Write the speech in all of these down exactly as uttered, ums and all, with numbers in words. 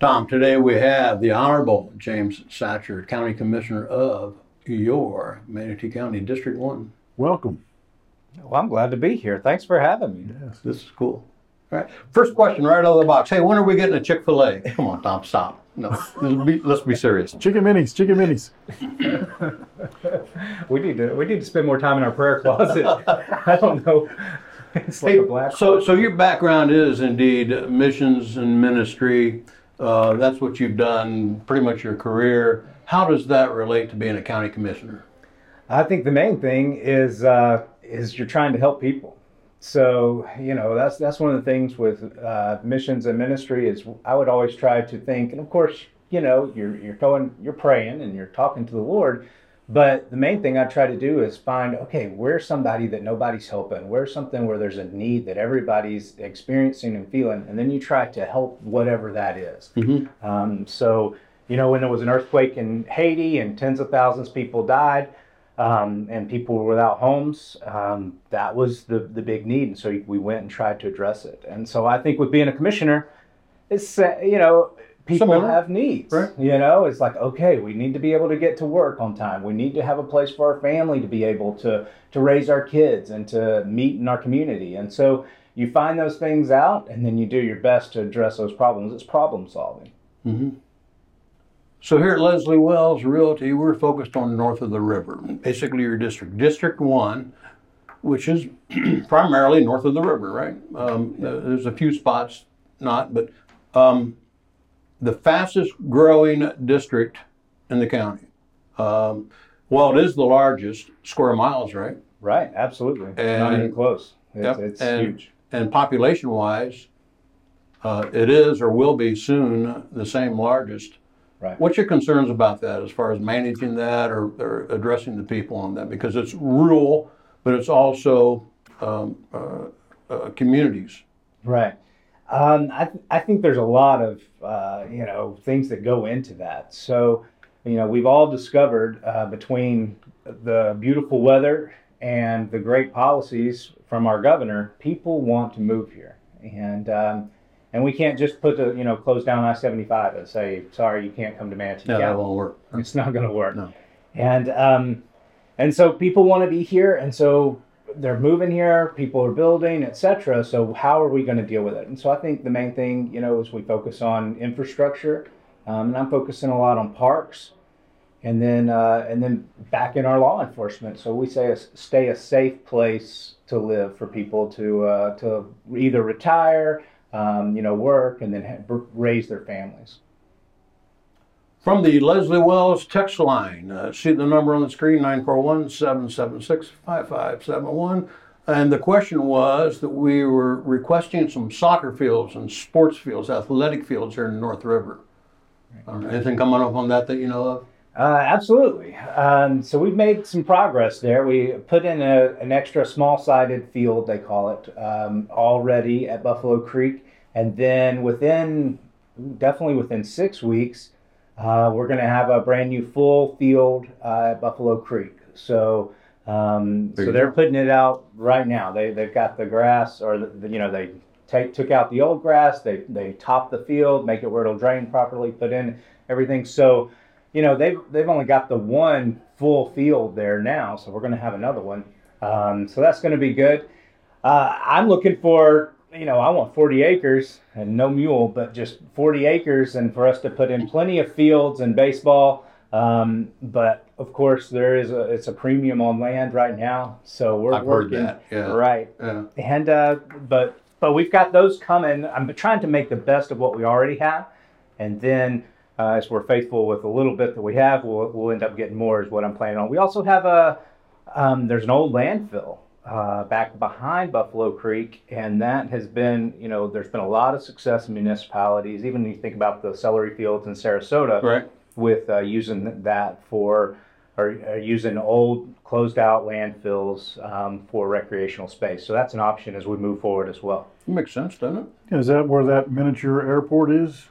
Tom, today we have the Honorable James Satcher, County Commissioner of your Manatee County District one. Welcome. Well, I'm glad to be here. Thanks for having me. Yes, this is cool. All right. First question right out of the box. Hey, when are we getting a Chick-fil-A? Come on, Tom, stop. No, let's be, let's be serious. Chicken minis, chicken minis. we need to we need to spend more time in our prayer closet. I don't know. It's like Hey, a black so, hole. so your background is indeed missions and ministry. Uh, that's what you've done pretty much your career. How does that relate to being a county commissioner? I think the main thing is uh, is you're trying to help people. So, you know, that's that's one of the things with uh, missions and ministry is I would always try to think, and of course, you know, you're you're going, you're praying and you're talking to the Lord, but the main thing I try to do is find, okay, where's somebody that nobody's helping? Where's something where there's a need that everybody's experiencing and feeling, and then you try to help whatever that is. Mm-hmm. Um, so, you know, when there was an earthquake in Haiti and tens of thousands of people died, Um, and people were without homes, um, that was the, the big need. And so we went and tried to address it. And so I think with being a commissioner, it's, uh, you know, people Similar. have needs, Right. you know, it's like, okay, we need to be able to get to work on time. We need to have a place for our family to be able to, to raise our kids and to meet in our community. And so you find those things out and then you do your best to address those problems. It's problem solving. Mm-hmm. So here at Leslie Wells Realty, we're focused on north of the river, basically your district. District one, which is primarily north of the river, right? Um, Yeah. There's a few spots not, but um, the fastest growing district in the county. Um, well, it is the largest square miles, right? Right, absolutely. And- Not even close. It's, Yep, it's and- huge. And population-wise, uh, it is or will be soon the same largest. Right. What's your concerns about that as far as managing that or, or addressing the people on that? Because it's rural, but it's also um, uh, uh, communities. Right. Um, I, th- I think there's a lot of, uh, you know, things that go into that. So, you know, we've all discovered uh, between the beautiful weather and the great policies from our governor, people want to move here. And, um, and we can't just put the, you know, close down I seventy-five and say, sorry, you can't come to Manatee No, that County. won't work. It's not going to work. No. And um, and so people want to be here, and so they're moving here. People are building, et cetera. So how are we going to deal with it? And so I think the main thing, you know, is we focus on infrastructure, um, and I'm focusing a lot on parks, and then uh, and then back in our law enforcement. So we say a, stay a safe place to live for people to uh, to either retire, um, you know, work, and then ha- raise their families. From the Leslie Wells text line, uh, see the number on the screen, nine four one, seven seven six, five five seven one. And the question was that we were requesting some soccer fields and sports fields, athletic fields here in the North River. Uh, anything coming up on that that you know of? Uh, absolutely. Um, so we've made some progress there. We put in a, an extra small-sided field, they call it, um, already at Buffalo Creek. And then within, definitely within six weeks, uh, we're going to have a brand new full field uh, at Buffalo Creek. So um, There so you they're go. putting it out right now. They, they've got the grass, or, the, you know, they take, took out the old grass, they, they top the field, make it where it'll drain properly, put in everything. So you know, they've, they've only got the one full field there now, so we're going to have another one. Um, so that's going to be good. Uh, I'm looking for, you know, I want forty acres and no mule, but just forty acres and for us to put in plenty of fields and baseball. Um, but of course, there is a, it's a premium on land right now. So we're I've heard working. that, yeah. Right. Yeah. And, uh, but, but we've got those coming. I'm trying to make the best of what we already have. And then, Uh, as we're faithful with a little bit that we have, we'll, we'll end up getting more is what I'm planning on. We also have a, um, there's an old landfill uh, back behind Buffalo Creek, and that has been, you know, there's been a lot of success in municipalities, even when you think about the celery fields in Sarasota, Right. with uh, using that for, or uh, using old closed out landfills um, for recreational space. So that's an option as we move forward as well. Makes sense, doesn't it? Is that where that miniature airport is?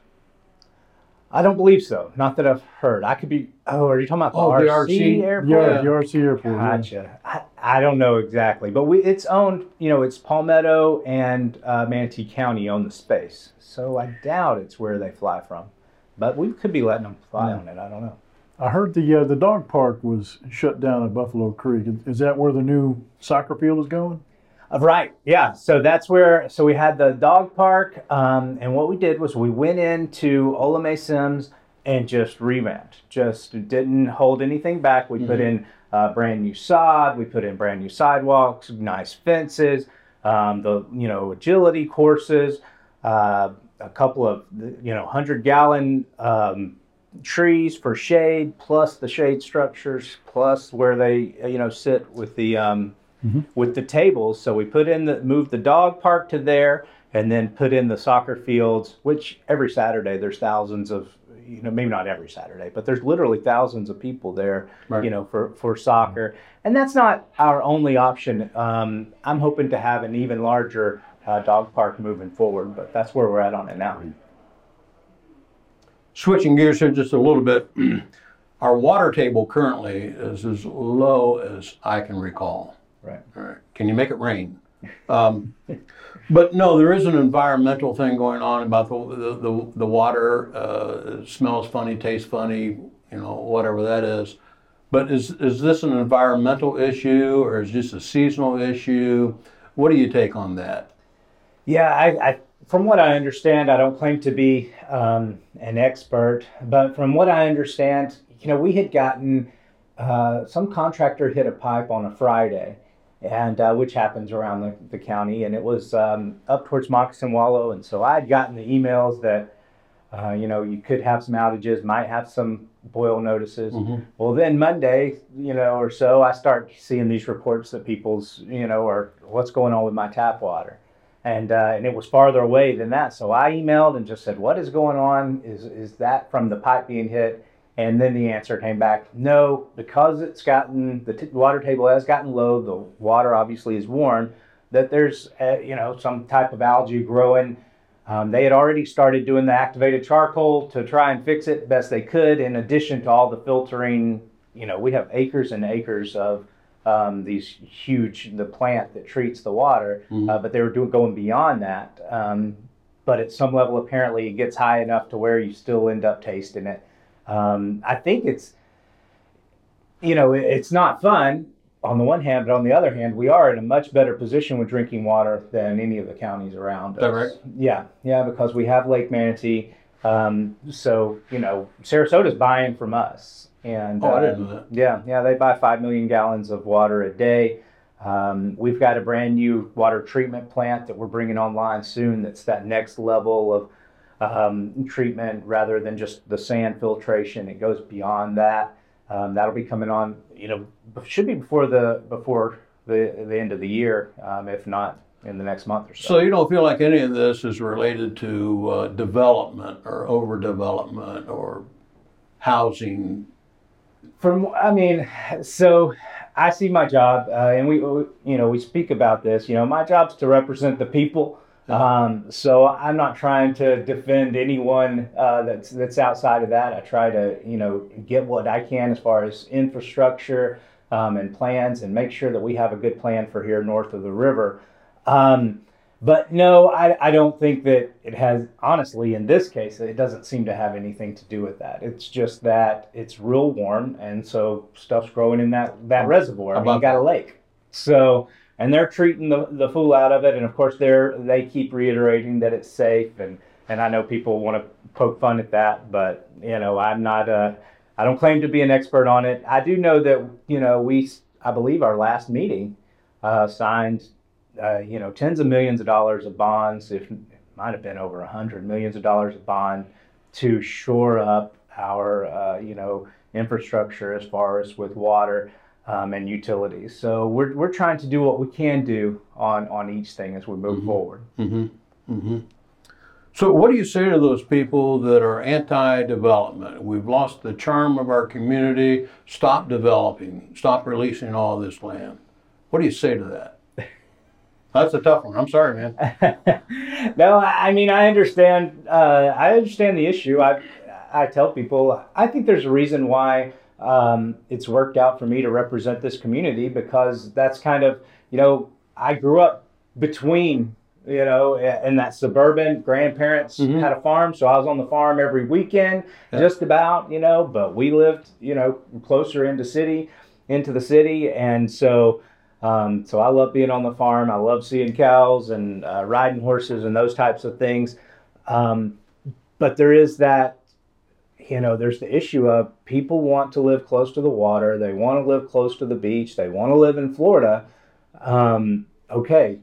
I don't believe so. Not that I've heard. I could be. Oh, are you talking about the, Oh, R C, the R C? airport? Yeah, the R C airport. yeah. Gotcha. I, I don't know exactly, but we it's owned. You know, it's Palmetto and uh, Manatee County own the space, so I doubt it's where they fly from. but we could be letting them fly on it. I don't know. I heard the uh, the dog park was shut down at Buffalo Creek. Is that where the new soccer field is going? Uh, Right. Yeah. So that's where. So we had the dog park, um, and what we did was we went into Ola May Sims and just revamped. Just didn't hold anything back. We put in uh, brand new sod. We put in brand new sidewalks, nice fences, um, the you know agility courses, uh, a couple of you know hundred gallon um, trees for shade, plus the shade structures, plus where they you know sit with the um, with the tables. So we put in the moved the dog park to there, and then put in the soccer fields. Which every Saturday there's thousands of you know maybe not every Saturday, but there's literally thousands of people there. Right. You know for for soccer, and that's not our only option. Um, I'm hoping to have an even larger uh, dog park moving forward, but that's where we're at on it now. Switching gears here just a little bit, our water table currently is as low as I can recall. Right. All right. Can you make it rain? Um, but no, there is an environmental thing going on about the the, the, the water. Uh, it smells funny, tastes funny, you know, whatever that is. But is is this an environmental issue or is this a seasonal issue? What do you take on that? Yeah, I, I from what I understand, I don't claim to be um, an expert, but from what I understand, you know, we had gotten uh, some contractor hit a pipe on a Friday, and uh, which happens around the, the county, and it was um, up towards Moccasin Wallow, and so I had gotten the emails that uh, you know you could have some outages, might have some boil notices. Mhm. Well, then Monday, you know, or so, I start seeing these reports that people's, you know, are what's going on with my tap water. And uh, and it was farther away than that. So I emailed and just said, what is going on? Is is that from the pipe being hit? And then the answer came back, no, because it's gotten, the t- water table has gotten low, the water obviously is warm, that there's, uh, you know, some type of algae growing. Um, they had already started doing the activated charcoal to try and fix it best they could, in addition to all the filtering. You know, we have acres and acres of Um, these huge, the plant that treats the water, Mhm. uh, but they were doing going beyond that. Um, but at some level, apparently, it gets high enough to where you still end up tasting it. Um, I think it's, you know, it, it's not fun on the one hand, but on the other hand, we are in a much better position with drinking water than any of the counties around us. Is that right? Yeah, yeah, because we have Lake Manatee. Um, so, you know, Sarasota's buying from us. And, Oh, I uh, didn't know that. Yeah, yeah, they buy five million gallons of water a day. Um, we've got a brand new water treatment plant that we're bringing online soon. That's that next level of um, treatment rather than just the sand filtration. It goes beyond that. Um, that'll be coming on. You know, should be before the before the the end of the year, um, if not in the next month or so. So you don't feel like any of this is related to uh, development or overdevelopment or housing? From, I mean, so I see my job, uh, and we, we, you know, we speak about this. You know, my job's to represent the people. Um, so I'm not trying to defend anyone uh, that's that's outside of that. I try to, you know, get what I can as far as infrastructure um, and plans, and make sure that we have a good plan for here north of the river. Um, But no, I, I don't think that it has, honestly, in this case, it doesn't seem to have anything to do with that. It's just that it's real warm, and so stuff's growing in that, that reservoir. I mean, you got a lake. So, and they're treating the, the fool out of it, and of course they're, they keep reiterating that it's safe, and, and I know people want to poke fun at that, but, you know, I'm not, uh, I don't claim to be an expert on it. I do know that, you know, we, I believe our last meeting uh, signed Uh, you know, tens of millions of dollars of bonds, if it might have been over a hundred millions of dollars of bond to shore up our, uh, you know, infrastructure as far as with water um, and utilities. So we're we're trying to do what we can do on on each thing as we move Mm-hmm. forward. Mm-hmm. Mm-hmm. So what do you say to those people that are anti-development? We've lost the charm of our community. Stop developing. Stop releasing all this land. What do you say to that? That's a tough one. I'm sorry, man. No, I I mean, I understand. Uh, I understand the issue. I I tell people I think there's a reason why um, it's worked out for me to represent this community, because that's kind of, you know, I grew up between you know, in that suburban. Grandparents Mhm. had a farm, so I was on the farm every weekend, Yeah. just about, you know, but we lived, you know, closer into city, into the city. And so, um, so I love being on the farm. I love seeing cows and uh, riding horses and those types of things. Um, but there is that, you know, there's the issue of people want to live close to the water. They want to live close to the beach. They want to live in Florida. Um, okay.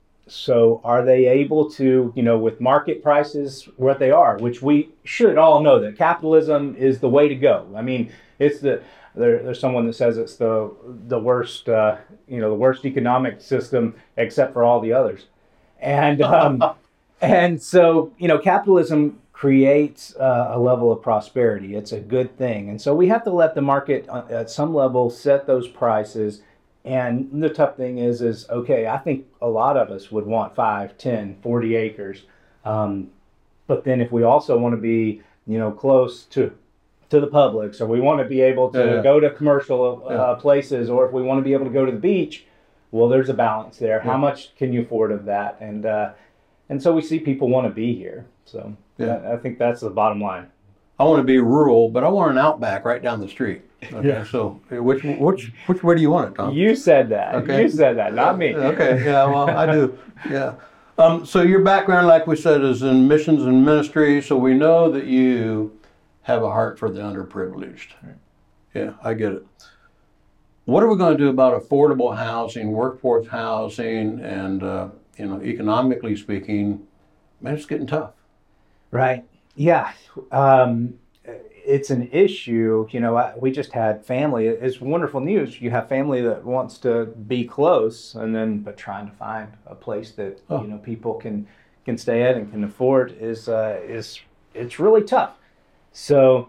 So are they able to, you know, with market prices what they are, which we should all know that capitalism is the way to go. I mean, it's the, there, there's someone that says it's the, the worst, uh, you know, the worst economic system except for all the others. And, um, and so, you know, capitalism creates uh, a level of prosperity. It's a good thing. And so we have to let the market uh, at some level set those prices. And the tough thing is, is, okay, I think a lot of us would want five, ten, forty acres. Um, but then if we also want to be, you know, close to to the public, so we want to be able to Yeah, yeah. go to commercial uh, Yeah. places, or if we want to be able to go to the beach, well, there's a balance there. How Yeah. much can you afford of that? And uh, and so we see people want to be here. So Yeah. I, I think that's the bottom line. I want to be rural, but I want an outback right down the street. Okay, Yeah. so which which which way do you want it, Tom? You said that. Okay. You said that, not me. Okay, yeah, well, I do, yeah. Um, so your background, like we said, is in missions and ministry, so we know that you have a heart for the underprivileged. Yeah, I get it. What are we going to do about affordable housing, workforce housing, and, uh, you know, economically speaking, man, it's getting tough. Right. Yeah. Um, it's an issue. You know, I, we just had family. It's wonderful news. You have family that wants to be close, and then but trying to find a place that Oh. you know people can can stay at and can afford is uh, is it's really tough. So,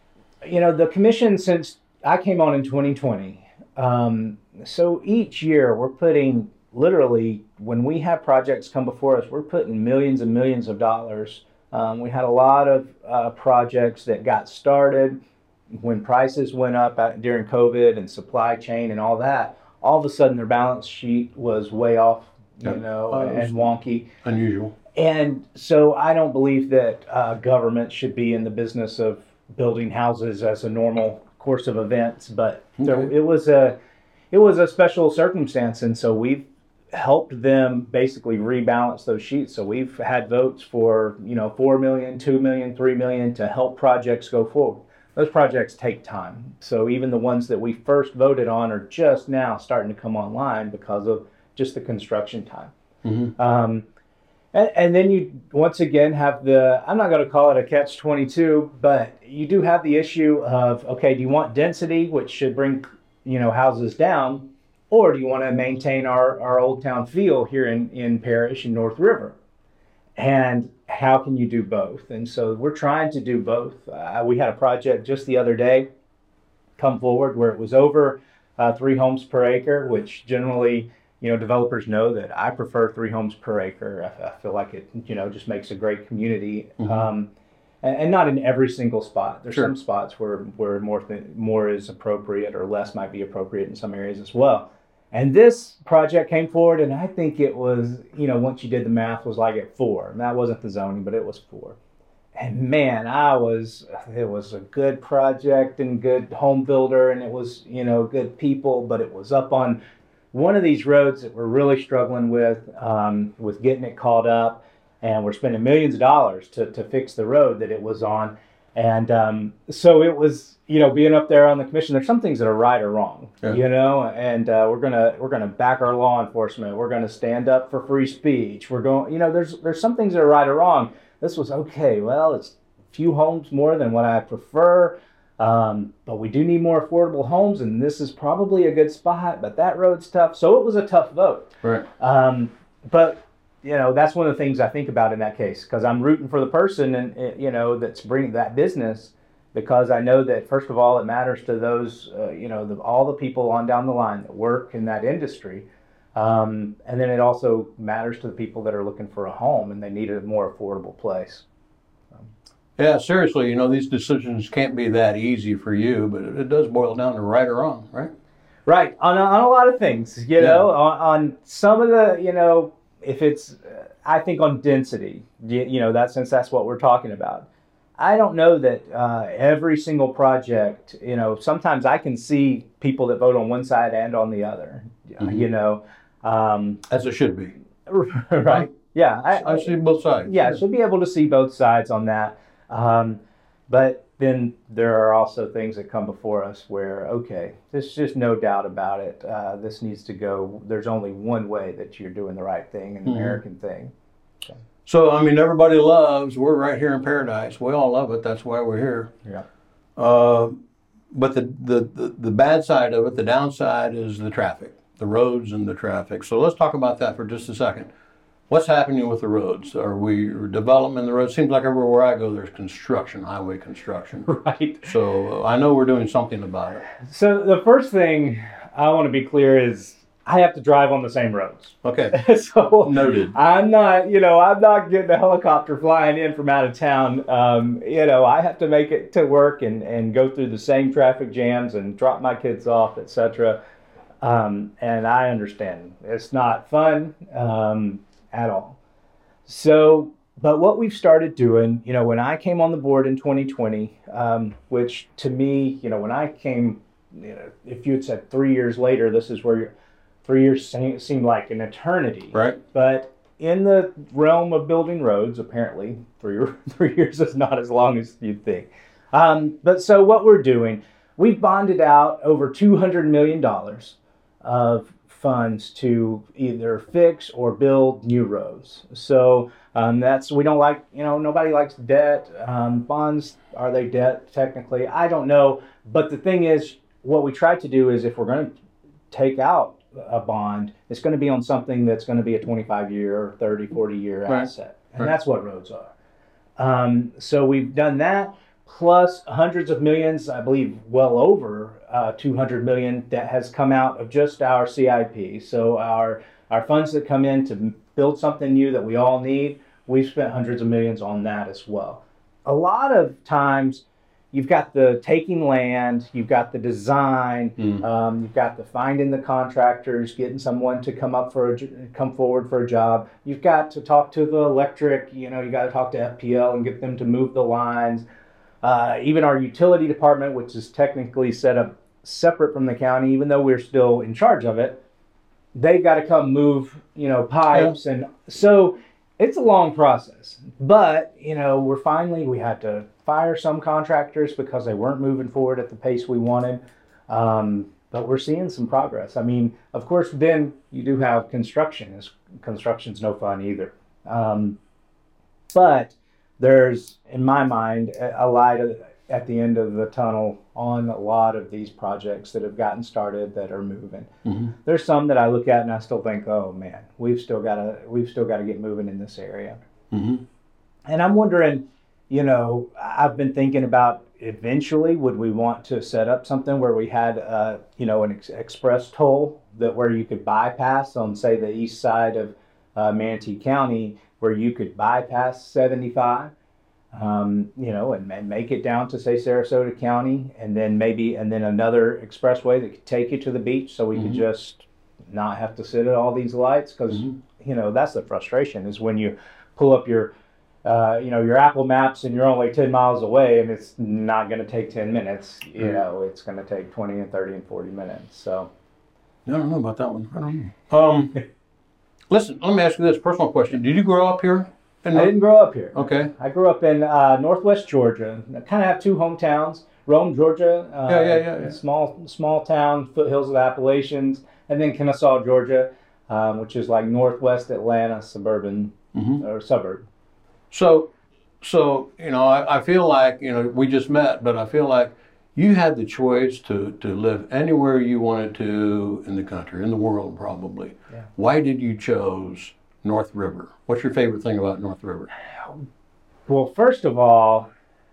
you know, the commission, since I came on in twenty twenty, um, so each year we're putting literally, when we have projects come before us, we're putting millions and millions of dollars. Um, we had a lot of uh, projects that got started when prices went up out during COVID and supply chain and all that. All of a sudden, their balance sheet was way off, you Yeah. know, Oh, and wonky. Unusual. And so I don't believe that uh, government should be in the business of building houses as a normal course of events. But there, Okay. it was a it was a special circumstance, and so we've helped them basically rebalance those sheets. So we've had votes for, you know, four million, two million, three million to help projects go forward. Those projects take time. So even the ones that we first voted on are just now starting to come online because of just the construction time. Mm-hmm. Um, and, and then you once again have the, I'm not going to call it a catch twenty-two, but you do have the issue of, okay, do you want density, which should bring, you know, houses down, or do you want to maintain our, our old town feel here in, in Parrish and North River? And how can you do both? And so we're trying to do both. Uh, we had a project just the other day come forward where it was over uh, three homes per acre, which generally, you know, developers know that I prefer three homes per acre. I, I feel like it, you know, just makes a great community. Mhm. Um, and, and not in every single spot. There's Sure. some spots where, where more, th- more is appropriate, or less might be appropriate in some areas as well. And this project came forward, and I think it was, you know, once you did the math, was like at four. And that wasn't the zoning, but it was four. And man, I was, it was a good project and good home builder, and it was, you know, good people, but it was up on one of these roads that we're really struggling with, um, with getting it caught up. And we're spending millions of dollars to, to fix the road that it was on. And um, so it was, you know, being up there on the commission, there's some things that are right or wrong, Yeah. you know, and uh, we're gonna we're gonna back our law enforcement. We're gonna stand up for free speech. We're going, you know, there's there's some things that are right or wrong. This was okay. Well, it's a few homes more than what I prefer, um, but we do need more affordable homes, and this is probably a good spot. But that road's tough, so it was a tough vote. Right. Um, but you know, that's one of the things I think about in that case, because I'm rooting for the person, and you know, that's bringing that business, because I know that first of all, it matters to those, uh, you know, the, all the people on down the line that work in that industry, um, and then it also matters to the people that are looking for a home and they need a more affordable place. Yeah, seriously, you know, these decisions can't be that easy for you, but it, it does boil down to right or wrong, right? Right, on a, on a lot of things, you Yeah. know, on, on some of the, you know, if it's, uh, I think on density, you, you know, that since that's what we're talking about. I don't know that uh, every single project, you know, sometimes I can see people that vote on one side and on the other, Mhm. you know. Um, As it should be. right. Yeah. I, I see both sides. yeah, should be able to see both sides on that. Um, but then there are also things that come before us where, okay, there's just no doubt about it. Uh, this needs to go. There's only one way that you're doing the right thing, an Mhm. American thing. So, I mean, everybody loves, we're right here in paradise. We all love it. That's why we're here. Yeah. Uh, but the, the, the, the bad side of it, the downside is the traffic, the roads and the traffic. So let's talk about that for just a second. What's happening with the roads? Are we developing the roads? Seems like everywhere I go, there's construction, highway construction. Right. So uh, I know we're doing something about it. So the first thing I want to be clear is I have to drive on the same roads. Okay. So Noted. I'm not, you know, I'm not getting a helicopter flying in from out of town. Um, you know, I have to make it to work and, and go through the same traffic jams and drop my kids off, et cetera. Um, and I understand it's not fun um, at all. So, but what we've started doing, you know, when I came on the board in twenty twenty, um, which to me, you know, when I came, you know, if you had said three years later, this is where you're, three years se- seemed like an eternity. Right. But in the realm of building roads, apparently, three, three years is not as long as you'd think. Um, but so what we're doing, we've bonded out over two hundred million dollars of funds to either fix or build new roads. So um, that's, we don't like, you know, nobody likes debt. Um, bonds, are they debt technically? I don't know. But the thing is, what we try to do is if we're going to take out a bond, it's going to be on something that's going to be a twenty-five year or thirty, forty year Right. asset. And Right. that's what roads are. Um, so we've done that plus hundreds of millions, I believe well over uh, two hundred million that has come out of just our C I P. So our, our funds that come in to build something new that we all need, we've spent hundreds of millions on that as well. A lot of times you've got the taking land, you've got the design, Mm. um, you've got the finding the contractors, getting someone to come up for a, j- come forward for a job. You've got to talk to the electric, you know, you got to talk to F P L and get them to move the lines. Uh, even our utility department, which is technically set up separate from the county, even though we're still in charge of it, they've got to come move, you know, pipes. And so it's a long process. But, you know, we're finally, we had to fire some contractors because they weren't moving forward at the pace we wanted. Um, but we're seeing some progress. I mean, of course, then you do have construction. It's, construction's no fun either. Um, but there's, in my mind, a a light at the end of the tunnel on a lot of these projects that have gotten started that are moving. Mhm. There's some that I look at and I still think, oh man, we've still got to we've still got to get moving in this area. Mhm. And I'm wondering, you know, I've been thinking about eventually would we want to set up something where we had, uh, you know, an ex- express toll that where you could bypass on, say, the east side of uh, Manatee County, where you could bypass seventy-five, um, you know, and, and make it down to, say, Sarasota County, and then maybe, and then another expressway that could take you to the beach so we Mhm. could just not have to sit at all these lights. Because, Mhm. you know, that's the frustration is when you pull up your, uh, you know, your Apple Maps and you're only ten miles away and it's not going to take ten minutes, you Right. know, it's going to take twenty and thirty and forty minutes. So, I don't know about that one. I don't know. Um, listen, let me ask you this personal question. Did you grow up here? In I didn't grow up here. Okay. I grew up in uh, Northwest Georgia. I kind of have two hometowns. Rome, Georgia. Uh, Yeah, yeah, yeah, yeah. Small, small town, foothills of the Appalachians, and then Kennesaw, Georgia, um, which is like Northwest Atlanta, suburban Mhm. or suburb. So, so you know, I, I feel like you know we just met, but I feel like you had the choice to to live anywhere you wanted to in the country, in the world, probably. Yeah. Why did you choose North River? What's your favorite thing about North River? Well, first of all,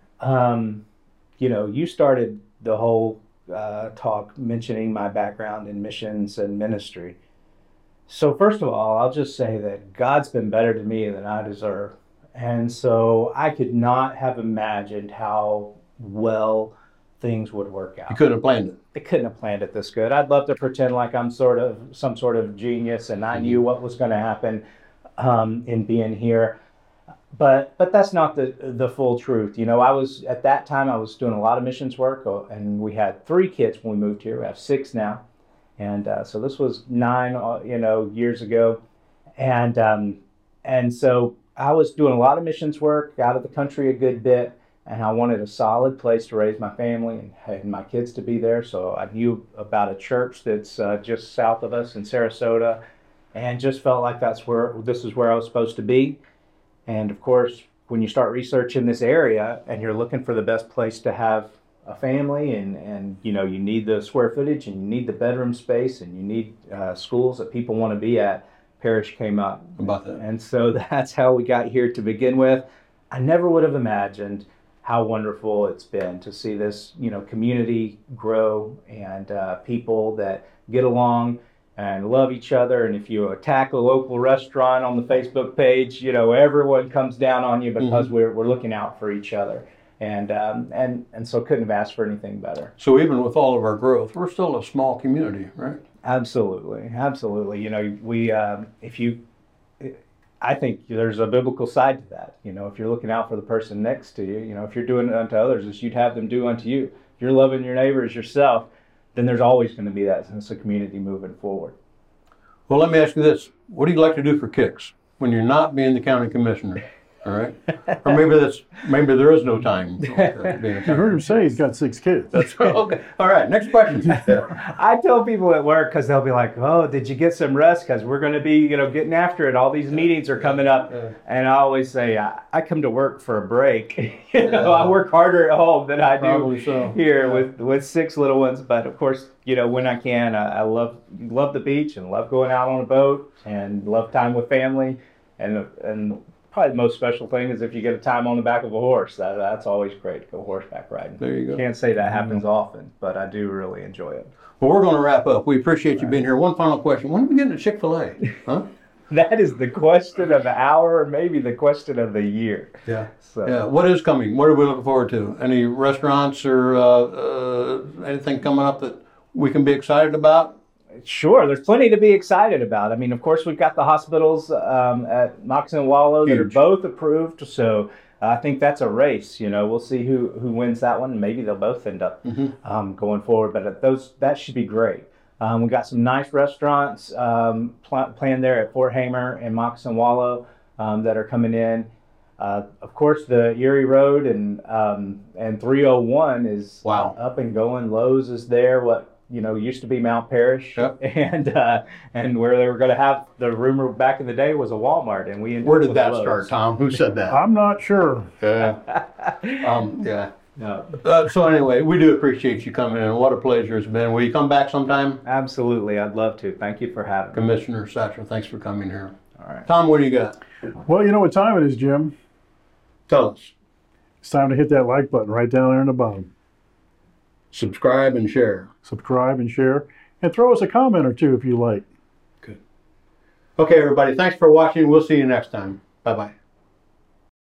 um, you know, you started the whole uh, talk mentioning my background in missions and ministry. So first of all, I'll just say that God's been better to me than I deserve. And so I could not have imagined how well things would work out. You couldn't have planned it. They couldn't have planned it this good. I'd love to pretend like I'm sort of some sort of genius and I knew what was going to happen. um, in being here. But but that's not the the full truth. You know, I was at that time I was doing a lot of missions work, uh, and we had three kids when we moved here. We have six now, and uh, so this was nine, uh, you know, years ago, and um, and so I was doing a lot of missions work out of the country a good bit, and I wanted a solid place to raise my family and, and my kids to be there. So I knew about a church that's uh, just south of us in Sarasota, and just felt like that's where this is where I was supposed to be. And of course, when you start researching this area and you're looking for the best place to have a family, and, and you know, you need the square footage and you need the bedroom space and you need uh, schools that people want to be at, Parish came up. About that. And so that's how we got here to begin with. I never would have imagined how wonderful it's been to see this, you know, community grow, and uh, people that get along and love each other. And if you attack a local restaurant on the Facebook page, you know, everyone comes down on you because mm-hmm. we're we're looking out for each other. And um, and and so couldn't have asked for anything better. So even with all of our growth, we're still a small community, right? Absolutely, absolutely. You know, we um, if you, I think there's a biblical side to that. You know, if you're looking out for the person next to you, you know, if you're doing it unto others as you'd have them do unto you. If you're loving your neighbor as yourself, then there's always going to be that sense of community moving forward. Well, let me ask you this. What do you like to do for kicks when you're not being the county commissioner? All right. Or maybe that's maybe there is no time. For being a You heard him say he's got six kids. That's okay. All right. Next question. I tell people at work, because they'll be like, "Oh, did you get some rest? Because we're going to be, you know, getting after it. All these meetings are coming up." And I always say, "I, I come to work for a break. you know, I work harder at home than I do Probably so. here Yeah. with with six little ones." But of course, you know, when I can, I, I love love the beach and love going out on a boat and love time with family, and and. Probably the most special thing is if you get a time on the back of a horse. That, that's always great to go horseback riding. There you go. Can't say that happens often, but I do really enjoy it. Well, we're going to wrap up. We appreciate you being here. One final question. When are we getting to Chick-fil-A? Huh? That is the question of the hour, or maybe the question of the year. Yeah. So. Yeah. What is coming? What are we looking forward to? Any restaurants or uh, uh, anything coming up that we can be excited about? Sure, there's plenty to be excited about. I mean, of course, we've got the hospitals um, at Moccasin and Wallow that Huge. are both approved. So I think that's a race. You know, we'll see who, who wins that one. Maybe they'll both end up Mm-hmm. um, going forward. But those that should be great. Um, we've got some nice restaurants um, pl- planned there at Fort Hamer and Moccasin and Wallow um, that are coming in. Uh, of course, the Erie Road and um, and three oh one is Wow. up and going. Lowe's is there. What you know used to be Mount Parish, Yep. and uh, and where they were going to have the rumor back in the day was a Walmart, and we ended Where up did with that Lowe's. start, Tom? Who said that? I'm not sure. Yeah. um, yeah. No, Uh, so anyway, we do appreciate you coming in. What a pleasure it's been. Will you come back sometime? absolutely, I'd love to. Thank you for having me. Commissioner Satcher, thanks for coming here. All right. Tom, what do you got? Well, you know what time it is, Jim. Tell us. It's time to hit that like button right down there in the bottom. Subscribe and share. Subscribe and share. And throw us a comment or two if you like. Good. Okay, everybody. Thanks for watching. We'll see you next time. Bye-bye.